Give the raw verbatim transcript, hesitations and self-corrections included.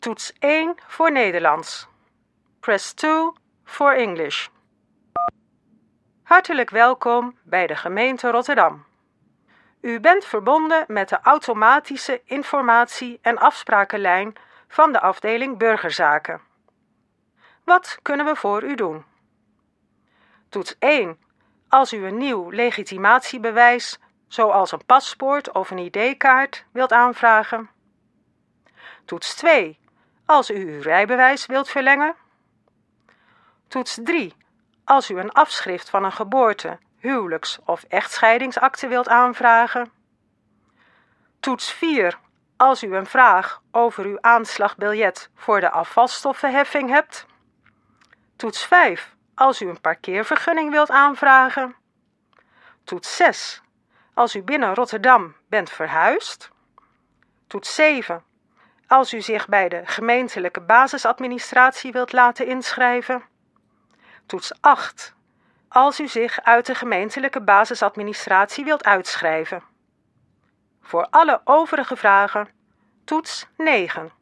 Toets één voor Nederlands. Press two for English. Hartelijk welkom bij de gemeente Rotterdam. U bent verbonden met de automatische informatie- en afsprakenlijn van de afdeling Burgerzaken. Wat kunnen we voor u doen? Toets één als u een nieuw legitimatiebewijs, zoals een paspoort of een I D-kaart, wilt aanvragen. Toets twee als u uw rijbewijs wilt verlengen. Toets drie als u een afschrift van een geboorte, huwelijks- of echtscheidingsakte wilt aanvragen. Toets vier als u een vraag over uw aanslagbiljet voor de afvalstoffenheffing hebt. Toets vijf als u een parkeervergunning wilt aanvragen. Toets zes als u binnen Rotterdam bent verhuisd. Toets zeven als u zich bij de gemeentelijke basisadministratie wilt laten inschrijven. Toets acht als u zich uit de gemeentelijke basisadministratie wilt uitschrijven. Voor alle overige vragen, toets negen.